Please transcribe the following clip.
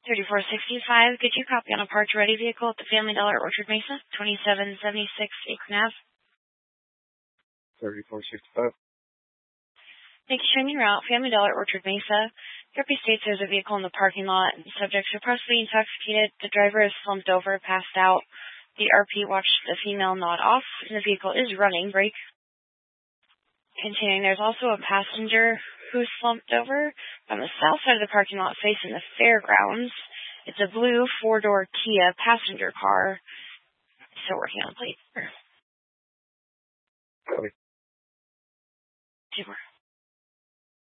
3465, could you copy on a parked ready vehicle at the Family Dollar Orchard Mesa, 2776 Akron Ave? 3465. Thank you, showing me route. Family Dollar Orchard Mesa. Therapy states there's a vehicle in the parking lot. The subjects are possibly intoxicated. The driver is slumped over, passed out. The RP watched the female nod off, and the vehicle is running. Brake. Continuing, there's also a passenger who's slumped over on the south side of the parking lot facing the fairgrounds. It's a blue four-door Kia passenger car. Still working on the plate. Copy. Super.